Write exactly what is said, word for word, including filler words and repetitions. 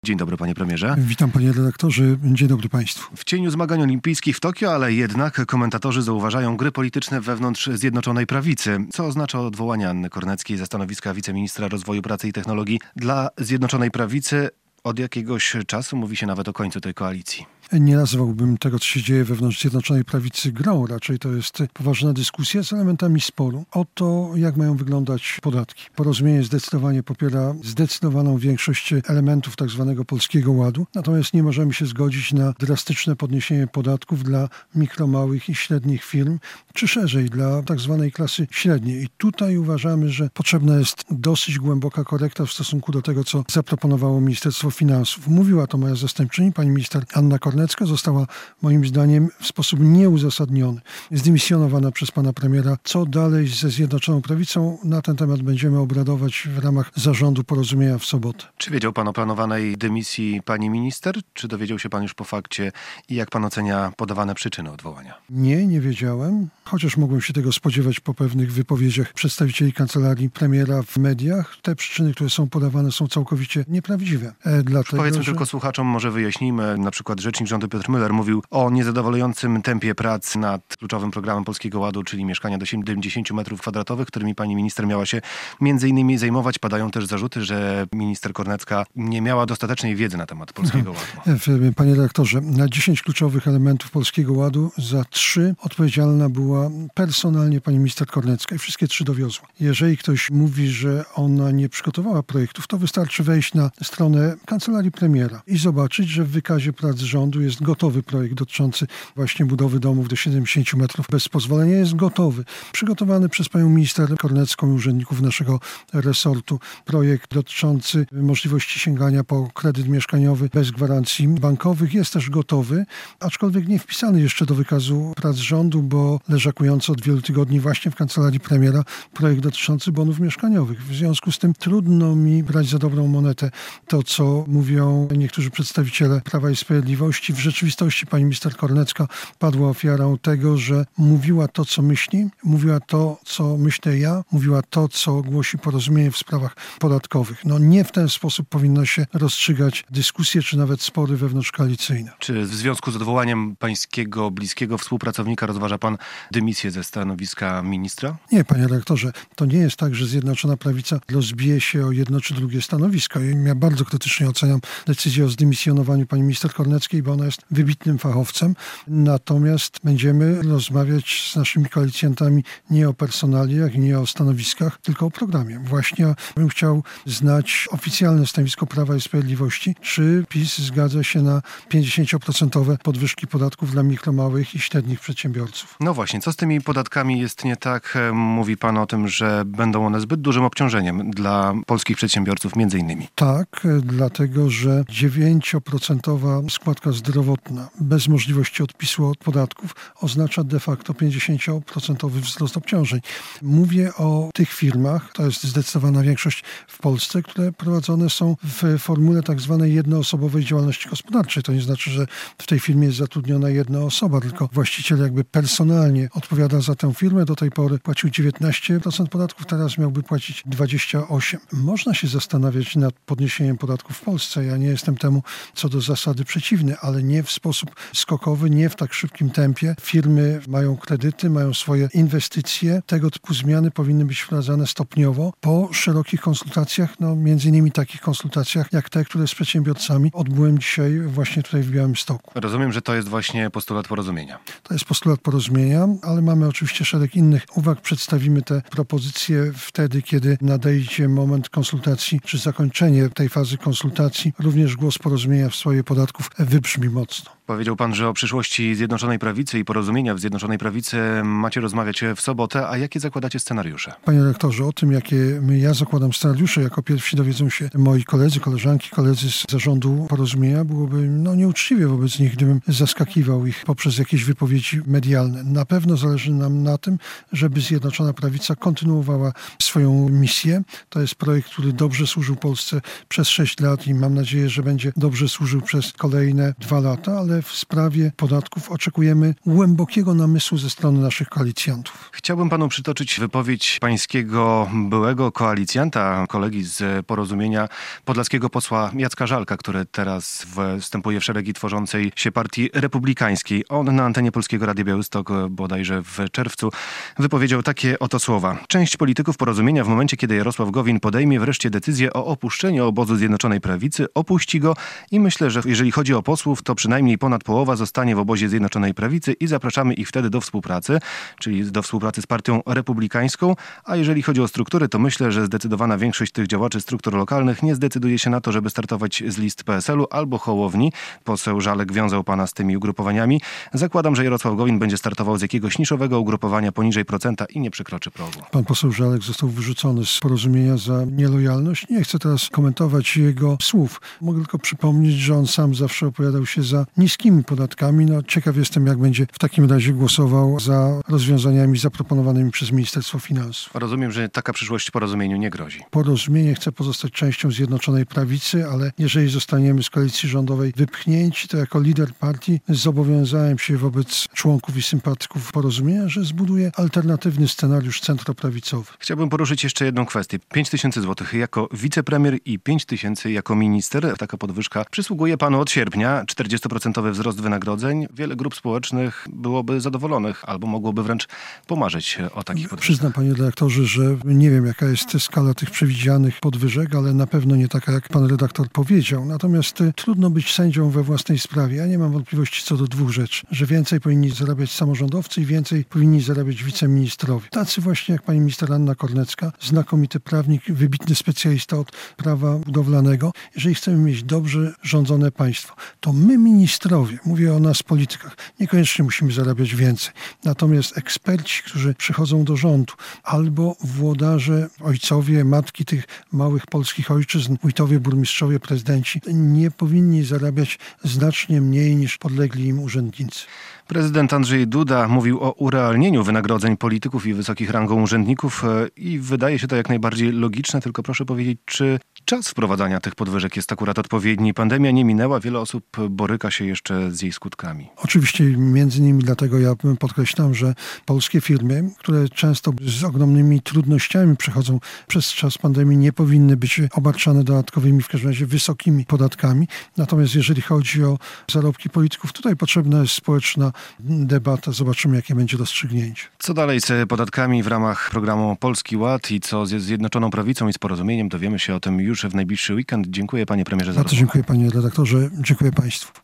Dzień dobry, panie premierze. Witam, panie redaktorze. Dzień dobry państwu. W cieniu zmagań olimpijskich w Tokio, ale jednak komentatorzy zauważają gry polityczne wewnątrz Zjednoczonej Prawicy. Co oznacza odwołanie Anny Korneckiej ze stanowiska wiceministra rozwoju pracy i technologii dla Zjednoczonej Prawicy? Od jakiegoś czasu mówi się nawet o końcu tej koalicji. Nie nazwałbym tego, co się dzieje wewnątrz Zjednoczonej Prawicy grą. Raczej to jest poważna dyskusja z elementami sporu o to, jak mają wyglądać podatki. Porozumienie zdecydowanie popiera zdecydowaną większość elementów tak zwanego Polskiego Ładu. Natomiast nie możemy się zgodzić na drastyczne podniesienie podatków dla mikro, małych i średnich firm, czy szerzej dla tak zwanej klasy średniej. I tutaj uważamy, że potrzebna jest dosyć głęboka korekta w stosunku do tego, co zaproponowało Ministerstwo Finansów. Mówiła to moja zastępczyni, pani minister Anna Kornecka. Została moim zdaniem w sposób nieuzasadniony zdymisjonowana przez pana premiera. Co dalej ze Zjednoczoną Prawicą? Na ten temat będziemy obradować w ramach zarządu porozumienia w sobotę. Czy wiedział pan o planowanej dymisji pani minister? Czy dowiedział się pan już po fakcie i jak pan ocenia podawane przyczyny odwołania? Nie, nie wiedziałem, chociaż mogłem się tego spodziewać po pewnych wypowiedziach przedstawicieli kancelarii premiera w mediach. Te przyczyny, które są podawane, są całkowicie nieprawdziwe. E, dlatego, Powiedzmy że... tylko słuchaczom, może wyjaśnijmy, na przykład rzecznik rządu Piotr Müller mówił o niezadowalającym tempie prac nad kluczowym programem Polskiego Ładu, czyli mieszkania do siedemdziesięciu metrów kwadratowych, którymi pani minister miała się między innymi zajmować. Padają też zarzuty, że minister Kornecka nie miała dostatecznej wiedzy na temat Polskiego Ładu. Panie redaktorze, na dziesięć kluczowych elementów Polskiego Ładu za trzy odpowiedzialna była personalnie pani minister Kornecka i wszystkie trzy dowiozła. Jeżeli ktoś mówi, że ona nie przygotowała projektów, to wystarczy wejść na stronę kancelarii premiera i zobaczyć, że w wykazie prac rządu jest gotowy projekt dotyczący właśnie budowy domów do siedemdziesięciu metrów bez pozwolenia. Jest gotowy. Przygotowany przez panią minister Kornecką i urzędników naszego resortu projekt dotyczący możliwości sięgania po kredyt mieszkaniowy bez gwarancji bankowych jest też gotowy, aczkolwiek nie wpisany jeszcze do wykazu prac rządu, bo leżakujący od wielu tygodni właśnie w kancelarii premiera projekt dotyczący bonów mieszkaniowych. W związku z tym trudno mi brać za dobrą monetę to, co mówią niektórzy przedstawiciele Prawa i Sprawiedliwości. W rzeczywistości pani minister Kornecka padła ofiarą tego, że mówiła to, co myśli, mówiła to, co myślę ja, mówiła to, co głosi porozumienie w sprawach podatkowych. No nie w ten sposób powinno się rozstrzygać dyskusje, czy nawet spory wewnątrzkoalicyjne. Czy w związku z odwołaniem pańskiego bliskiego współpracownika rozważa pan dymisję ze stanowiska ministra? Nie, panie redaktorze, to nie jest tak, że Zjednoczona Prawica rozbije się o jedno czy drugie stanowisko. Ja bardzo krytycznie oceniam decyzję o zdymisjonowaniu pani minister Korneckiej, bo ona jest wybitnym fachowcem. Natomiast będziemy rozmawiać z naszymi koalicjantami nie o personaliach, nie o stanowiskach, tylko o programie. Właśnie bym chciał znać oficjalne stanowisko Prawa i Sprawiedliwości, czy PiS zgadza się na pięćdziesięcioprocentowe podwyżki podatków dla mikro, małych i średnich przedsiębiorców. No właśnie, co z tymi podatkami jest nie tak? Mówi pan o tym, że będą one zbyt dużym obciążeniem dla polskich przedsiębiorców między innymi. Tak, dlatego że dziewięcioprocentowa składka zdrowotna bez możliwości odpisu od podatków oznacza de facto pięćdziesięcioprocentowy wzrost obciążeń. Mówię o tych firmach, to jest zdecydowana większość w Polsce, które prowadzone są w formule tak zwanej jednoosobowej działalności gospodarczej. To nie znaczy, że w tej firmie jest zatrudniona jedna osoba, tylko właściciel jakby personalnie odpowiada za tę firmę. Do tej pory płacił dziewiętnaście procent podatków, teraz miałby płacić dwadzieścia osiem procent. Można się zastanawiać nad podniesieniem podatków w Polsce. Ja nie jestem temu co do zasady przeciwny, ale nie w sposób skokowy, nie w tak szybkim tempie. Firmy mają kredyty, mają swoje inwestycje. Tego typu zmiany powinny być wprowadzane stopniowo po szerokich konsultacjach, no między innymi takich konsultacjach jak te, które z przedsiębiorcami odbyłem dzisiaj właśnie tutaj w Białymstoku. Rozumiem, że to jest właśnie postulat porozumienia. To jest postulat porozumienia, ale mamy oczywiście szereg innych uwag. Przedstawimy te propozycje wtedy, kiedy nadejdzie moment konsultacji, czy zakończenie tej fazy konsultacji. Również głos porozumienia w sprawie podatków wybrzmi mocno. Powiedział pan, że o przyszłości Zjednoczonej Prawicy i porozumienia w Zjednoczonej Prawicy macie rozmawiać w sobotę, a jakie zakładacie scenariusze? Panie rektorze, o tym, jakie ja zakładam scenariusze, jako pierwsi dowiedzą się moi koledzy, koleżanki, koledzy z zarządu porozumienia. Byłoby no, nieuczciwie wobec nich, gdybym zaskakiwał ich poprzez jakieś wypowiedzi medialne. Na pewno zależy nam na tym, żeby Zjednoczona Prawica kontynuowała swoją misję. To jest projekt, który dobrze służył Polsce przez sześć lat i mam nadzieję, że będzie dobrze służył przez kolejne dwa dwa lata, ale w sprawie podatków oczekujemy głębokiego namysłu ze strony naszych koalicjantów. Chciałbym panu przytoczyć wypowiedź pańskiego byłego koalicjanta, kolegi z Porozumienia, podlaskiego posła Jacka Żalka, który teraz wstępuje w szeregi tworzącej się partii republikańskiej. On na antenie Polskiego Radia Białystok bodajże w czerwcu wypowiedział takie oto słowa. Część polityków Porozumienia w momencie, kiedy Jarosław Gowin podejmie wreszcie decyzję o opuszczeniu obozu Zjednoczonej Prawicy, opuści go i myślę, że jeżeli chodzi o posłów, to przynajmniej ponad połowa zostanie w obozie Zjednoczonej Prawicy i zapraszamy ich wtedy do współpracy, czyli do współpracy z partią republikańską, a jeżeli chodzi o struktury, to myślę, że zdecydowana większość tych działaczy struktur lokalnych nie zdecyduje się na to, żeby startować z list P S L u albo Hołowni. Poseł Żalek wiązał pana z tymi ugrupowaniami. Zakładam, że Jarosław Gowin będzie startował z jakiegoś niszowego ugrupowania poniżej procenta i nie przekroczy progu. Pan poseł Żalek został wyrzucony z Porozumienia za nielojalność. Nie chcę teraz komentować jego słów. Mogę tylko przypomnieć, że on sam zawsze opowiadał się za niskimi podatkami. No, ciekaw jestem, jak będzie w takim razie głosował za rozwiązaniami zaproponowanymi przez Ministerstwo Finansów. Rozumiem, że taka przyszłość Porozumieniu nie grozi. Porozumienie chce pozostać częścią Zjednoczonej Prawicy, ale jeżeli zostaniemy z koalicji rządowej wypchnięci, to jako lider partii zobowiązałem się wobec członków i sympatyków Porozumienia, że zbuduję alternatywny scenariusz centroprawicowy. Chciałbym poruszyć jeszcze jedną kwestię. pięć tysięcy złotych jako wicepremier i pięć tysięcy jako minister. Taka podwyżka przysługuje panu od sierpnia. czterdziestoprocentowy wzrost wynagrodzeń. Wiele grup społecznych byłoby zadowolonych albo mogłoby wręcz pomarzyć o takich podwyżkach. Przyznam, panie redaktorze, że nie wiem, jaka jest skala tych przewidzianych podwyżek, ale na pewno nie taka, jak pan redaktor powiedział. Natomiast y, trudno być sędzią we własnej sprawie. Ja nie mam wątpliwości co do dwóch rzeczy, że więcej powinni zarabiać samorządowcy i więcej powinni zarabiać wiceministrowie. Tacy właśnie jak pani minister Anna Kornecka, znakomity prawnik, wybitny specjalista od prawa budowlanego. Jeżeli chcemy mieć dobrze rządzone państwo, to my ministrowie, mówię o nas politykach, niekoniecznie musimy zarabiać więcej. Natomiast eksperci, którzy przychodzą do rządu, albo włodarze, ojcowie, matki tych małych polskich ojczyzn, wójtowie, burmistrzowie, prezydenci, nie powinni zarabiać znacznie mniej niż podlegli im urzędnicy. Prezydent Andrzej Duda mówił o urealnieniu wynagrodzeń polityków i wysokich rangą urzędników i wydaje się to jak najbardziej logiczne, tylko proszę powiedzieć, czy czas wprowadzania tych podwyżek jest akurat odpowiedni? Pandemia nie minęła, wiele osób boryka się jeszcze z jej skutkami. Oczywiście między innymi dlatego ja podkreślam, że polskie firmy, które często z ogromnymi trudnościami przechodzą przez czas pandemii, nie powinny być obarczane dodatkowymi, w każdym razie wysokimi podatkami. Natomiast jeżeli chodzi o zarobki polityków, tutaj potrzebna jest społeczna debata. Zobaczymy, jakie będzie rozstrzygnięcie. Co dalej z podatkami w ramach programu Polski Ład i co z Zjednoczoną Prawicą i z Porozumieniem? Dowiemy się o tym już w najbliższy weekend. Dziękuję panie premierze za rozmowę. Bardzo dziękuję panie redaktorze. Dziękuję państwu.